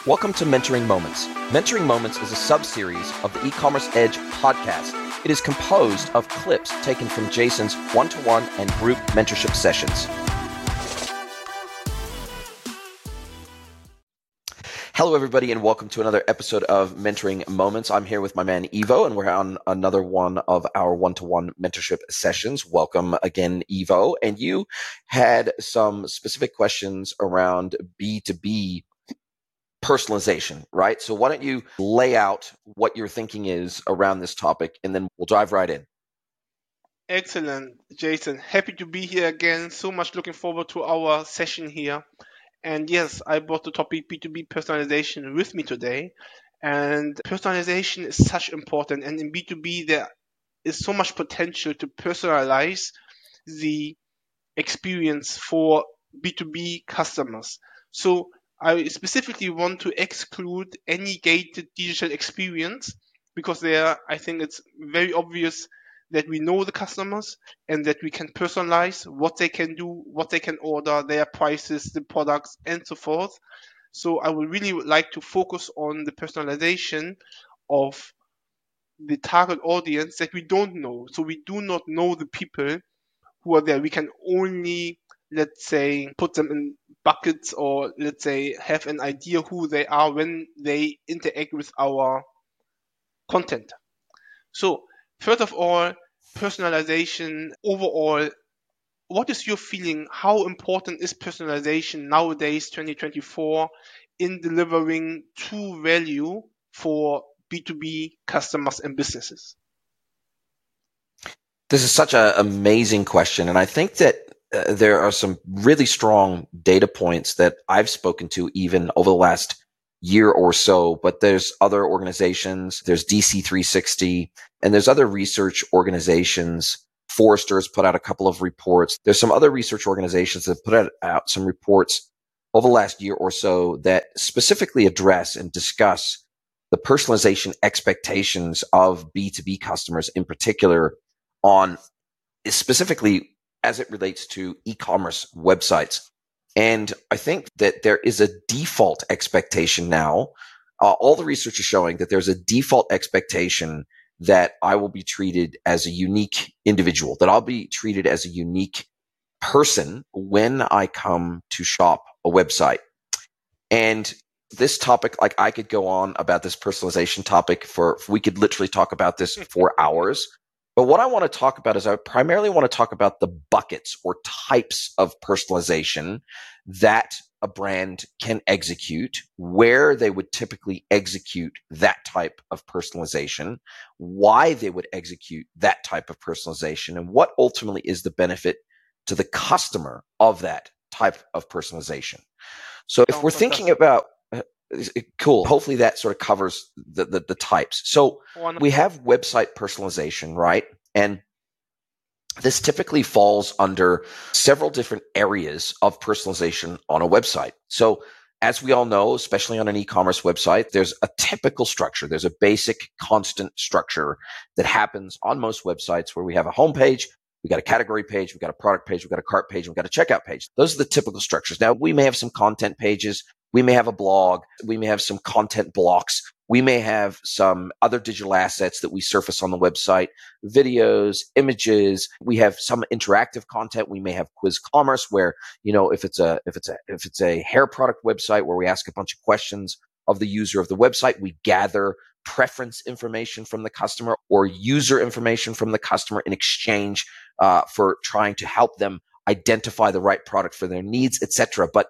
Welcome to Mentoring Moments. Mentoring Moments is a sub-series of the E-Commerce Edge podcast. It is composed of clips taken from Jason's one-to-one and group mentorship sessions. Hello, everybody, and welcome to another episode of Mentoring Moments. I'm here with my man, Ivo, and we're on another one of our one-to-one mentorship sessions. Welcome again, Ivo. And you had some specific questions around B2B personalization, right? So why don't you lay out what your thinking is around this topic, and then we'll dive right in. Excellent, Jason. Happy to be here again. So much looking forward to our session here. And yes, I brought the topic B2B personalization with me today. And personalization is such important. And in B2B, there is so much potential to personalize the experience for B2B customers. So I specifically want to exclude any gated digital experience because I think it's very obvious that we know the customers and that we can personalize what they can do, what they can order, their prices, the products, and so forth. So I would really like to focus on the personalization of the target audience that we don't know. So we do not know the people who are there. We can only, let's say, put them in buckets or, let's say, have an idea who they are when they interact with our content. So, first of all, personalization overall. What is your feeling? How important is personalization nowadays, 2024, in delivering true value for B2B customers and businesses? This is such an amazing question, and I think that there are some really strong data points that I've spoken to even over the last year or so, but there's other organizations, there's DC360, and there's other research organizations. Forrester has put out a couple of reports. There's some other research organizations that put out some reports over the last year or so that specifically address and discuss the personalization expectations of B2B customers in particular on specifically as it relates to e-commerce websites. And I think that there is a default expectation now. All the research is showing that there's a default expectation that I will be treated as a unique individual, that I'll be treated as a unique person when I come to shop a website. And this topic, like I could go on about this personalization topic we could literally talk about this for hours. But what I want to talk about is I primarily want to talk about the buckets or types of personalization that a brand can execute, where they would typically execute that type of personalization, why they would execute that type of personalization, and what ultimately is the benefit to the customer of that type of personalization. So if we're thinking about cool. Hopefully that sort of covers the types. So we have website personalization, right? And this typically falls under several different areas of personalization on a website. So as we all know, especially on an e-commerce website, there's a typical structure. There's a basic constant structure that happens on most websites where we have a homepage, we got a category page, we got a product page, we got a cart page, we got a checkout page. Those are the typical structures. Now, we may have some content pages. We may have a blog. We may have some content blocks. We may have some other digital assets that we surface on the website, videos, images. We have some interactive content. We may have quiz commerce where, if it's a hair product website where we ask a bunch of questions of the user of the website, we gather preference information from the customer or user information from the customer in exchange for trying to help them identify the right product for their needs, etc. But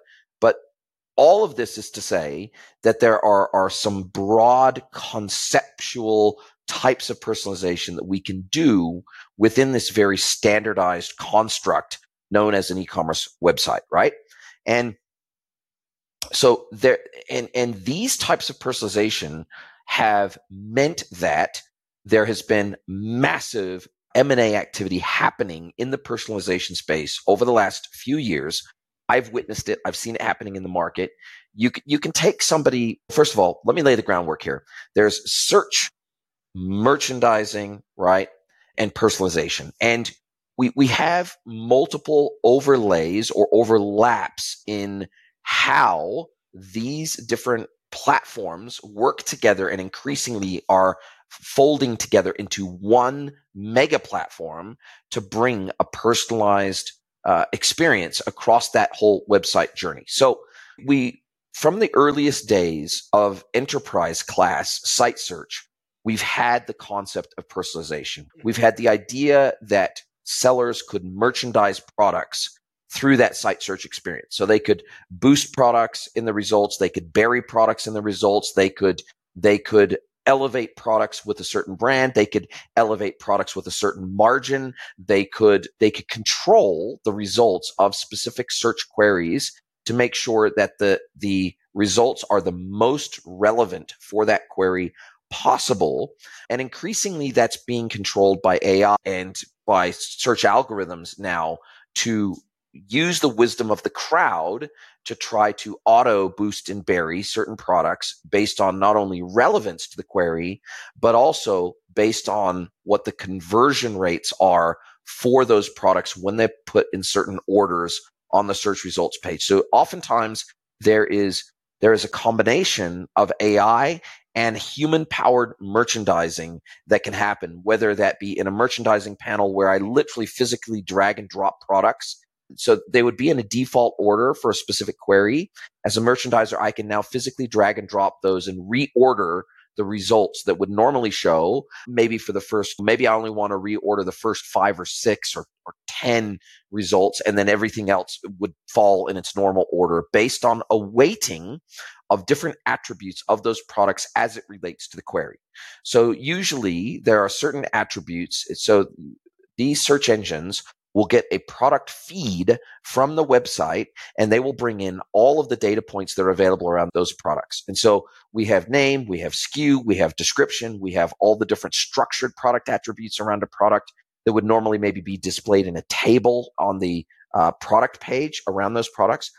all of this is to say that there are some broad conceptual types of personalization that we can do within this very standardized construct known as an e-commerce website, right? And so and these types of personalization have meant that there has been massive M&A activity happening in the personalization space over the last few years. I've witnessed it. I've seen it happening in the market. You can take somebody, first of all, let me lay the groundwork here. There's search, merchandising, right, and personalization. And we have multiple overlays or overlaps in how these different platforms work together and increasingly are folding together into one mega platform to bring a personalized experience across that whole website journey. So from the earliest days of enterprise class site search, we've had the concept of personalization. We've had the idea that sellers could merchandise products through that site search experience. So they could boost products in the results, they could bury products in the results, they could elevate products with a certain brand, they could elevate products with a certain margin, they could control the results of specific search queries to make sure that the results are the most relevant for that query possible. And increasingly that's being controlled by AI and by search algorithms now to use the wisdom of the crowd to try to auto boost and bury certain products based on not only relevance to the query, but also based on what the conversion rates are for those products when they're put in certain orders on the search results page. So oftentimes there is a combination of AI and human-powered merchandising that can happen, whether that be in a merchandising panel where I literally physically drag and drop products. So they would be in a default order for a specific query. As a merchandiser, I can now physically drag and drop those and reorder the results that would normally show. Maybe I only want to reorder the first 5 or 6 or 10 results, and then everything else would fall in its normal order based on a weighting of different attributes of those products as it relates to the query. So usually there are certain attributes. So these search engines will get a product feed from the website, and they will bring in all of the data points that are available around those products. And so we have name, we have SKU, we have description, we have all the different structured product attributes around a product that would normally maybe be displayed in a table on the product page around those products.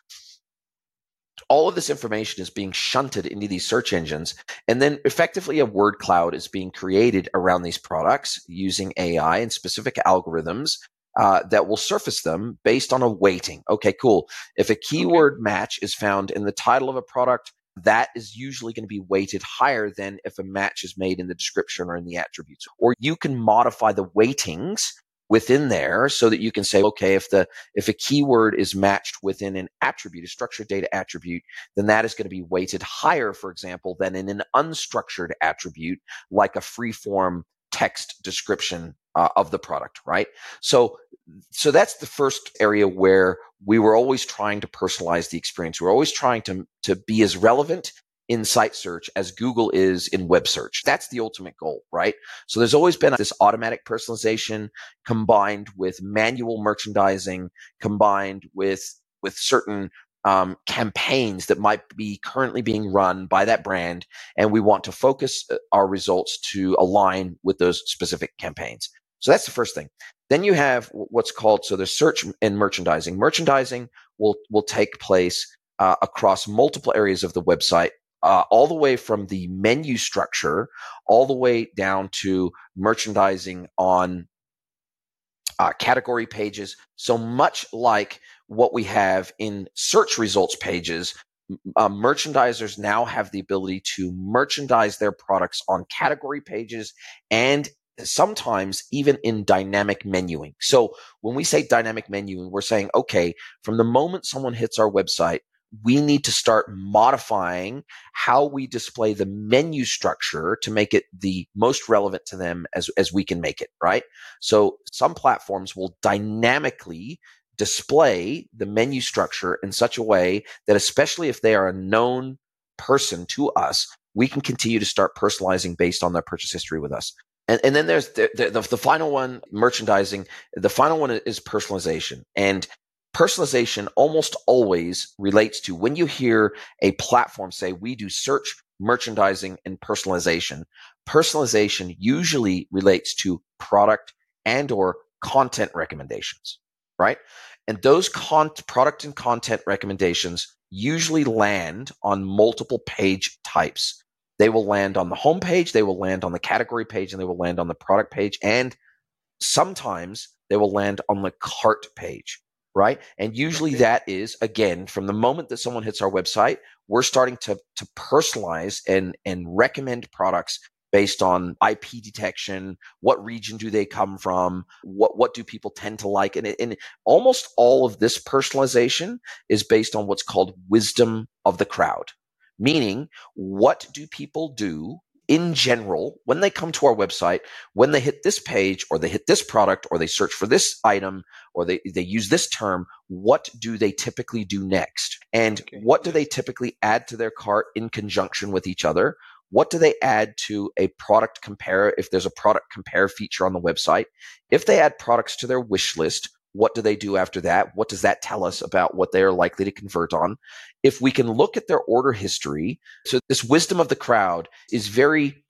All of this information is being shunted into these search engines, and then effectively a word cloud is being created around these products using AI and specific algorithms that will surface them based on a weighting. Okay, cool. If a keyword match is found in the title of a product, that is usually going to be weighted higher than if a match is made in the description or in the attributes. Or you can modify the weightings within there so that you can say, okay, if a keyword is matched within an attribute, a structured data attribute, then that is going to be weighted higher, for example, than in an unstructured attribute like a free-form text description of the product, right? So that's the first area where we were always trying to personalize the experience. We're always trying to be as relevant in site search as Google is in web search. That's the ultimate goal, right? So there's always been this automatic personalization combined with manual merchandising, combined with certain campaigns that might be currently being run by that brand, and we want to focus our results to align with those specific campaigns. So that's the first thing. Then you have what's called, so there's search and merchandising. Merchandising will take place across multiple areas of the website, all the way from the menu structure, all the way down to merchandising on category pages. So much like what we have in search results pages, merchandisers now have the ability to merchandise their products on category pages and sometimes even in dynamic menuing. So when we say dynamic menuing, we're saying, okay, from the moment someone hits our website, we need to start modifying how we display the menu structure to make it the most relevant to them as we can make it, right? So some platforms will dynamically display the menu structure in such a way that, especially if they are a known person to us, we can continue to start personalizing based on their purchase history with us. And then there's the final one, merchandising. The final one is personalization. And personalization almost always relates to, when you hear a platform say, we do search, merchandising, and personalization, personalization usually relates to product and or content recommendations, right? And those product and content recommendations usually land on multiple page types. They will land on the home page, they will land on the category page, and they will land on the product page. And sometimes they will land on the cart page, right? And usually that is, again, from the moment that someone hits our website, we're starting to personalize and recommend products based on IP detection. What region do they come from? What do people tend to like? And almost all of this personalization is based on what's called wisdom of the crowd, meaning what do people do in general when they come to our website, when they hit this page or they hit this product or they search for this item or they use this term, what do they typically do next? And what do they typically add to their cart in conjunction with each other? What do they add to a product compare if there's a product compare feature on the website? If they add products to their wish list, what do they do after that? What does that tell us about what they are likely to convert on? If we can look at their order history, so this wisdom of the crowd is very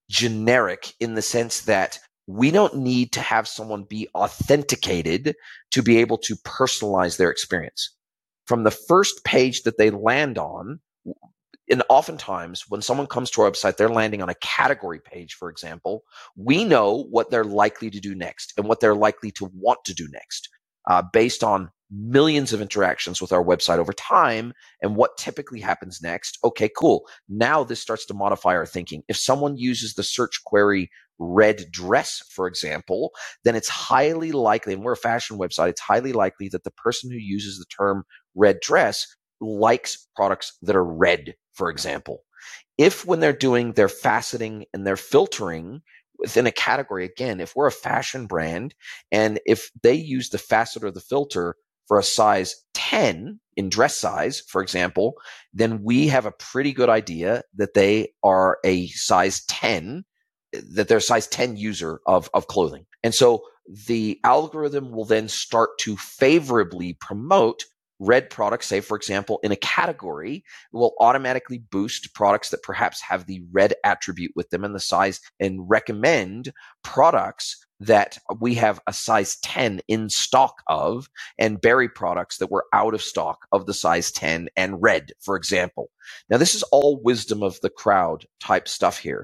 generic in the sense that we don't need to have someone be authenticated to be able to personalize their experience. From the first page that they land on, and oftentimes when someone comes to our website, they're landing on a category page, for example. We know what they're likely to do next and what they're likely to want to do next based on millions of interactions with our website over time and what typically happens next. Okay, cool. Now this starts to modify our thinking. If someone uses the search query red dress, for example, then it's highly likely, and we're a fashion website, it's highly likely that the person who uses the term red dress likes products that are red, for example. If when they're doing their faceting and their filtering within a category, again, if we're a fashion brand and if they use the facet or the filter for a size 10 in dress size, for example, then we have a pretty good idea that they are a size 10, that they're a size 10 user of clothing. And so the algorithm will then start to favorably promote red products, say, for example, in a category, it will automatically boost products that perhaps have the red attribute with them and the size and recommend products that we have a size 10 in stock of and bury products that were out of stock of the size 10 and red, for example. Now, this is all wisdom of the crowd type stuff here.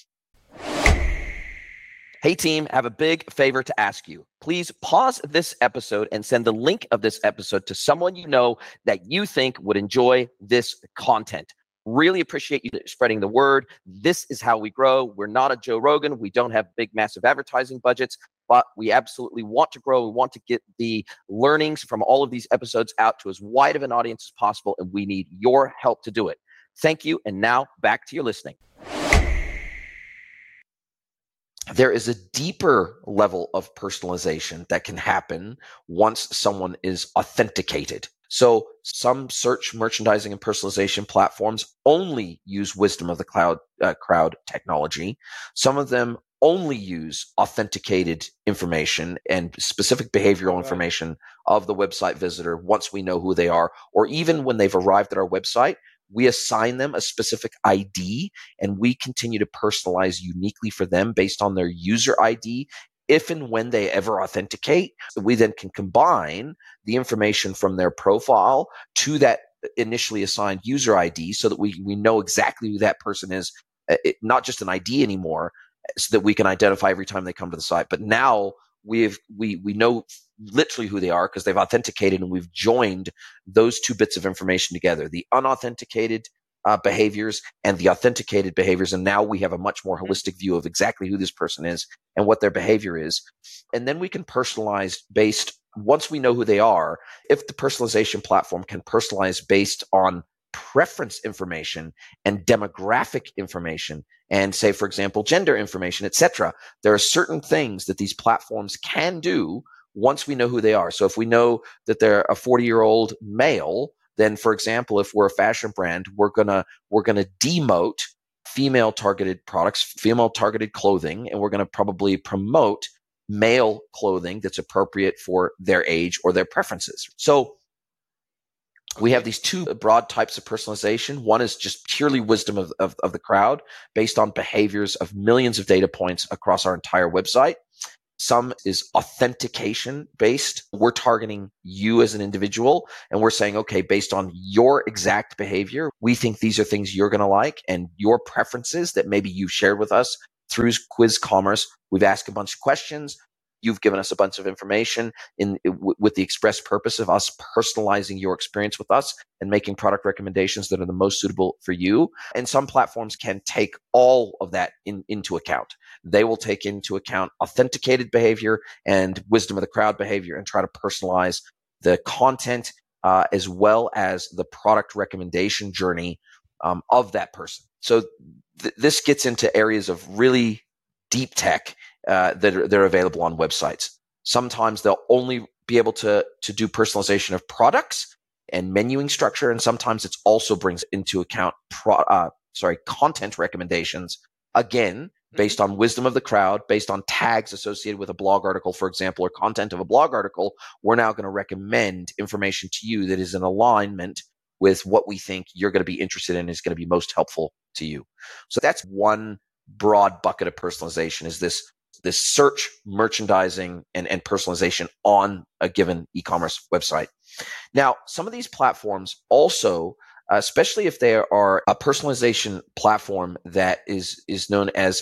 Hey team, I have a big favor to ask you. Please pause this episode and send the link of this episode to someone you know that you think would enjoy this content. Really appreciate you spreading the word. This is how we grow. We're not a Joe Rogan. We don't have big, massive advertising budgets, but we absolutely want to grow. We want to get the learnings from all of these episodes out to as wide of an audience as possible, and we need your help to do it. Thank you, and now back to your listening. There is a deeper level of personalization that can happen once someone is authenticated. So some search, merchandising, and personalization platforms only use wisdom of the crowd technology. Some of them only use authenticated information and specific behavioral information of the website visitor once we know who they are, or even when they've arrived at our website, we assign them a specific ID and we continue to personalize uniquely for them based on their user ID. If and when they ever authenticate, we then can combine the information from their profile to that initially assigned user ID so that we know exactly who that person is, not just an ID anymore, so that we can identify every time they come to the site. But now we know literally who they are because they've authenticated, and we've joined those two bits of information together, the unauthenticated behaviors and the authenticated behaviors. And now we have a much more holistic view of exactly who this person is and what their behavior is. And then we can personalize based, once we know who they are, if the personalization platform can personalize based on preference information and demographic information and, say, for example, gender information, etc. There are certain things that these platforms can do once we know who they are. So if we know that they're a 40-year-old male, then, for example, if we're a fashion brand, we're gonna demote female targeted products, female targeted clothing, and we're gonna probably promote male clothing that's appropriate for their age or their preferences. So we have these two broad types of personalization. One is just purely wisdom of the crowd based on behaviors of millions of data points across our entire website. Some is authentication based. We're targeting you as an individual, and we're saying, okay, based on your exact behavior, we think these are things you're going to like, and your preferences that maybe you've shared with us through Quiz Commerce. We've asked a bunch of questions. you've given us a bunch of information with the express purpose of us personalizing your experience with us and making product recommendations that are the most suitable for you. And some platforms can take all of that into account. They will take into account authenticated behavior and wisdom of the crowd behavior and try to personalize the content as well as the product recommendation journey of that person. So this gets into areas of really deep tech that are available on websites. Sometimes they'll only be able to do personalization of products and menuing structure, and sometimes it also brings into account content recommendations, again, based on wisdom of the crowd, based on tags associated with a blog article, for example, or content of a blog article. We're now going to recommend information to you that is in alignment with what we think you're going to be interested in, is going to be most helpful to you. So that's one broad bucket of personalization, is this search, merchandising, and personalization on a given e-commerce website. Now, some of these platforms also, especially if they are a personalization platform that is known as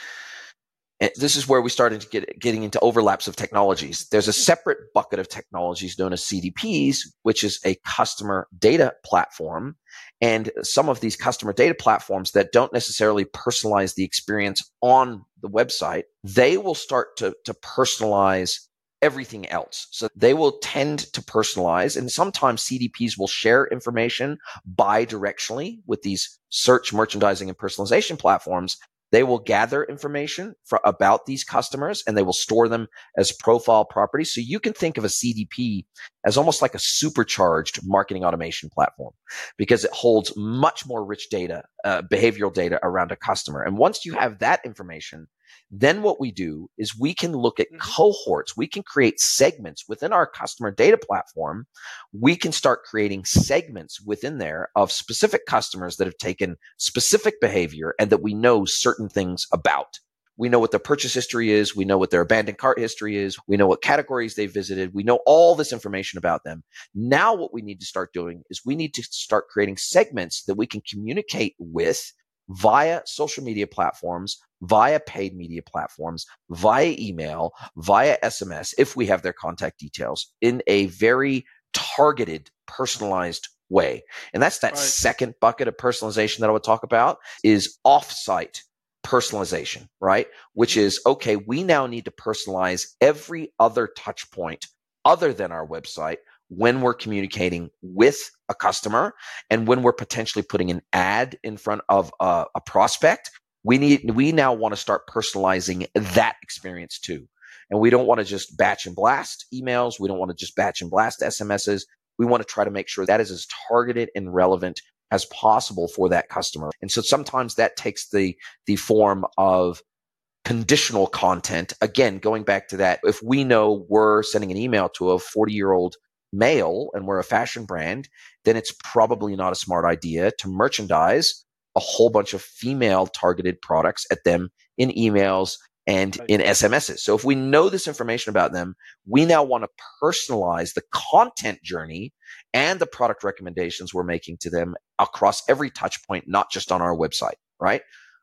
this is where we started to getting into overlaps of technologies. There's a separate bucket of technologies known as CDPs, which is a customer data platform. And some of these customer data platforms that don't necessarily personalize the experience on the website, they will start to personalize everything else. So they will tend to personalize, and sometimes CDPs will share information bi-directionally with these search, merchandising, and personalization platforms. They will gather information about these customers, and they will store them as profile properties. So you can think of a CDP as almost like a supercharged marketing automation platform, because it holds much more rich data, behavioral data around a customer. And once you have that information, then what we do is we can look at cohorts. We can create segments within our customer data platform. We can start creating segments within there of specific customers that have taken specific behavior and that we know certain things about. We know what their purchase history is. We know what their abandoned cart history is. We know what categories they visited. We know all this information about them. Now what we need to start doing is we need to start creating segments that we can communicate with via social media platforms, via paid media platforms, via email, via SMS, if we have their contact details, in a very targeted, personalized way. And that's that second bucket of personalization that I would talk about, is off-site personalization, right? Which is, okay, we now need to personalize every other touch point other than our website when we're communicating with a customer and when we're potentially putting an ad in front of a prospect. We now want to start personalizing that experience too. And we don't want to just batch and blast emails. We don't want to just batch and blast SMSs. We want to try to make sure that is as targeted and relevant as possible for that customer. And so sometimes that takes the form of conditional content. Again, going back to that, if we know we're sending an email to a 40-year-old male and we're a fashion brand, then it's probably not a smart idea to merchandise a whole bunch of female targeted products at them in emails and in SMSs. So if we know this information about them, we now want to personalize the content journey and the product recommendations we're making to them across every touch point, not just on our website, right?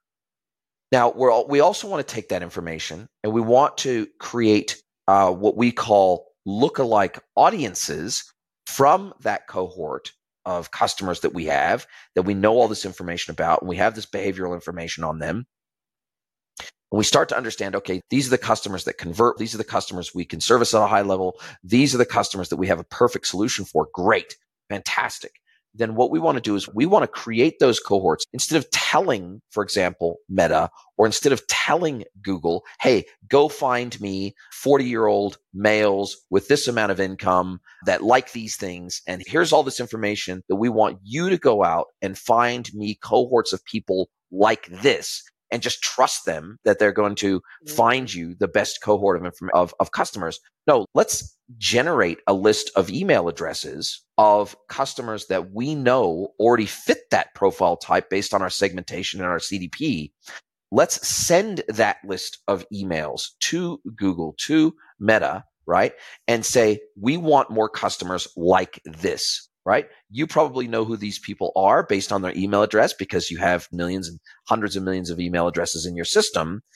Now, we also want to take that information and we want to create what we call lookalike audiences from that cohort of customers that we have, that we know all this information about, and we have this behavioral information on them. And we start to understand, okay, these are the customers that convert. These are the customers we can service at a high level. These are the customers that we have a perfect solution for. Great. Fantastic. Then what we want to do is we want to create those cohorts. Instead of telling, for example, Meta, or instead of telling Google, hey, go find me 40-year-old males with this amount of income that like these things, and here's all this information, that we want you to go out and find me cohorts of people like this, and just trust them that they're going to find you the best cohort of customers. No, let's generate a list of email addresses of customers that we know already fit that profile type based on our segmentation and our CDP. Let's send that list of emails to Google, to Meta, right? And say, we want more customers like this. Right? You probably know who these people are based on their email address because you have millions and hundreds of millions of email addresses in your system.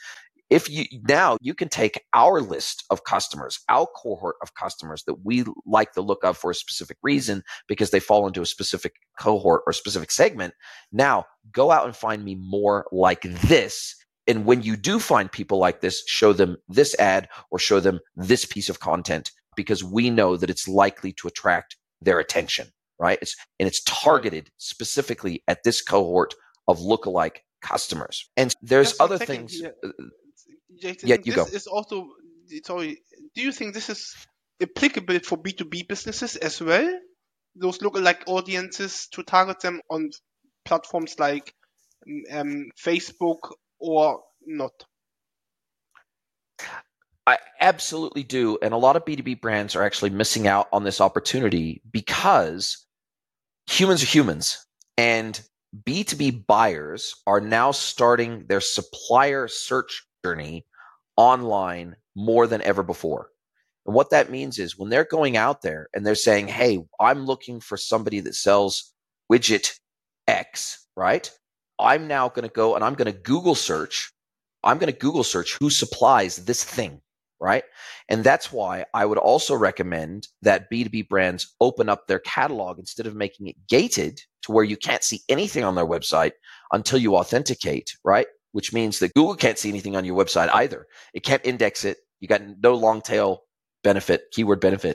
If you now you can take our list of customers, our cohort of customers that we like the look of for a specific reason because they fall into a specific cohort or specific segment. Now go out and find me more like this. And when you do find people like this, show them this ad or show them this piece of content because we know that it's likely to attract their attention, right? It's targeted specifically at this cohort of lookalike customers. And there's Just 1 other second things. here, Yeah, Jason. you This go. is also, sorry, do you think this is applicable for B2B businesses as well? Those lookalike audiences, to target them on platforms like Facebook or not? I absolutely do. And a lot of B2B brands are actually missing out on this opportunity because humans are humans. And B2B buyers are now starting their supplier search journey online more than ever before. And what that means is when they're going out there and they're saying, hey, I'm looking for somebody that sells widget X, right? I'm now going to go and I'm going to Google search. I'm going to Google search who supplies this thing, right? And that's why I would also recommend that B2B brands open up their catalog instead of making it gated to where you can't see anything on their website until you authenticate, right? Which means that Google can't see anything on your website either. It can't index it. You got no long tail benefit, keyword benefit.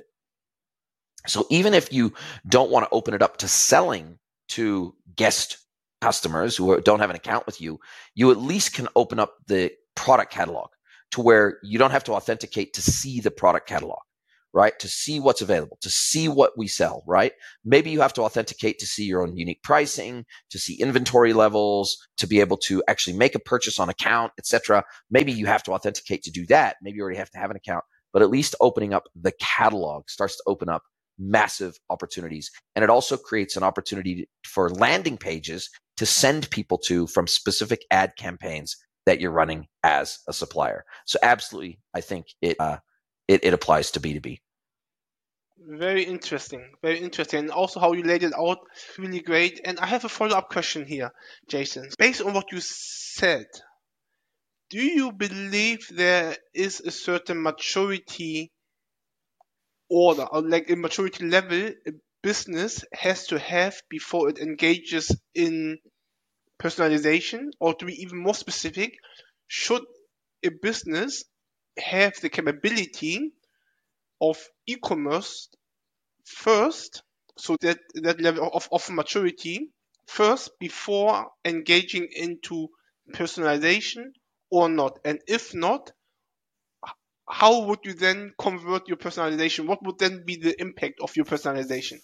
So even if you don't want to open it up to selling to guest customers who don't have an account with you, you at least can open up the product catalog to where you don't have to authenticate to see the product catalog, right? To see what's available, to see what we sell, right? Maybe you have to authenticate to see your own unique pricing, to see inventory levels, to be able to actually make a purchase on account, etc. Maybe you have to authenticate to do that. Maybe you already have to have an account, but at least opening up the catalog starts to open up massive opportunities. And it also creates an opportunity for landing pages to send people to from specific ad campaigns that you're running as a supplier. So absolutely, I think it applies to B2B. Very interesting. Very interesting. And also how you laid it out, really great. And I have a follow-up question here, Jason. Based on what you said, do you believe there is a certain maturity order or like a maturity level a business has to have before it engages in personalization? Or to be even more specific, should a business have the capability of e-commerce first, so that level of maturity first before engaging into personalization or not? And if not, how would you then convert your personalization? What would then be the impact of your personalization?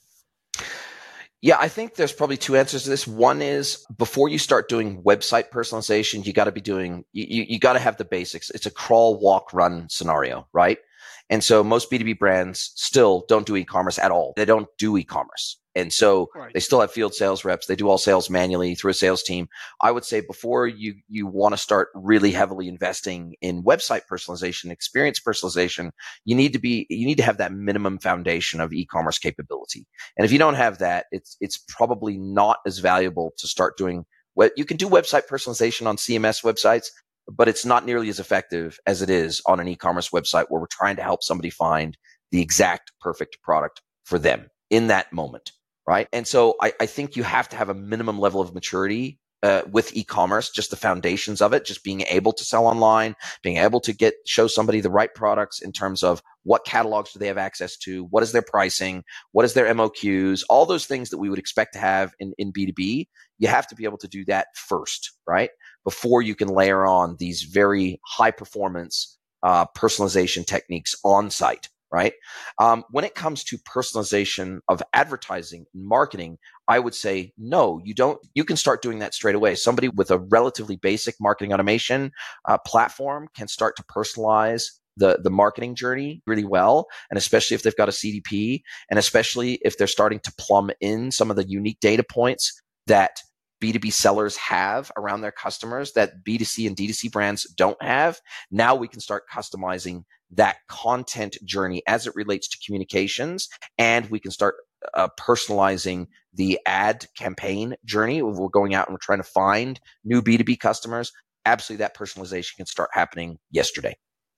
Yeah, I think there's probably two answers to this. One is before you start doing website personalization, you got to be doing, you got to have the basics. It's a crawl, walk, run scenario, right? And so most B2B brands still don't do e-commerce at all. They don't do e-commerce. And so Right. they still have field sales reps. They do all sales manually through a sales team. I would say before you want to start really heavily investing in website personalization, experience personalization, you need to have that minimum foundation of e-commerce capability. And if you don't have that, it's probably not as valuable to start doing what you can do website personalization on CMS websites, but it's not nearly as effective as it is on an e-commerce website where we're trying to help somebody find the exact perfect product for them in that moment, right? And so I think you have to have a minimum level of maturity with e-commerce, just the foundations of it, just being able to sell online, being able to show somebody the right products in terms of what catalogs do they have access to, what is their pricing, what is their MOQs, all those things that we would expect to have in B2B. You have to be able to do that first, right? Before you can layer on these very high performance personalization techniques on site, right? When it comes to personalization of advertising and marketing, I would say, no, you don't. You can start doing that straight away. Somebody with a relatively basic marketing automation platform can start to personalize the marketing journey really well. And especially if they've got a CDP, and especially if they're starting to plumb in some of the unique data points that B2B sellers have around their customers that B2C and D2C brands don't have. Now we can start customizing that content journey as it relates to communications, and we can start personalizing the ad campaign journey. We're going out and we're trying to find new B2B customers. absolutely that personalization can start happening yesterday.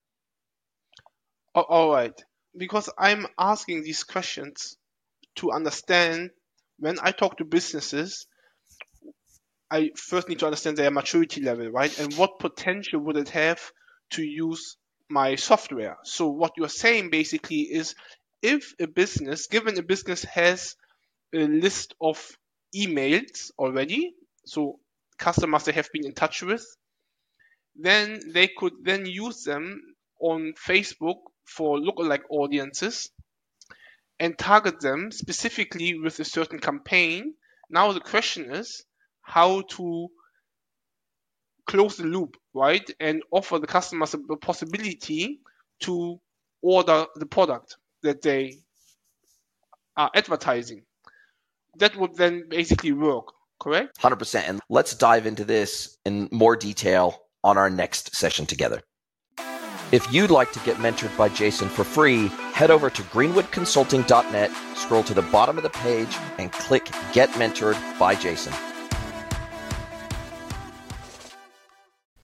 All right. Because I'm asking these questions to understand when I talk to businesses, I first need to understand their maturity level, right? And what potential would it have to use my software? So what you're saying basically is if a business, given a business has a list of emails already, so customers they have been in touch with, then they could then use them on Facebook for lookalike audiences and target them specifically with a certain campaign. Now the question is how to close the loop, right? And offer the customers a possibility to order the product that they are advertising. That would then basically work, correct? 100%. And let's dive into this in more detail on our next session together. If you'd like to get mentored by Jason for free, head over to greenwoodconsulting.net, scroll to the bottom of the page, and click Get Mentored by Jason.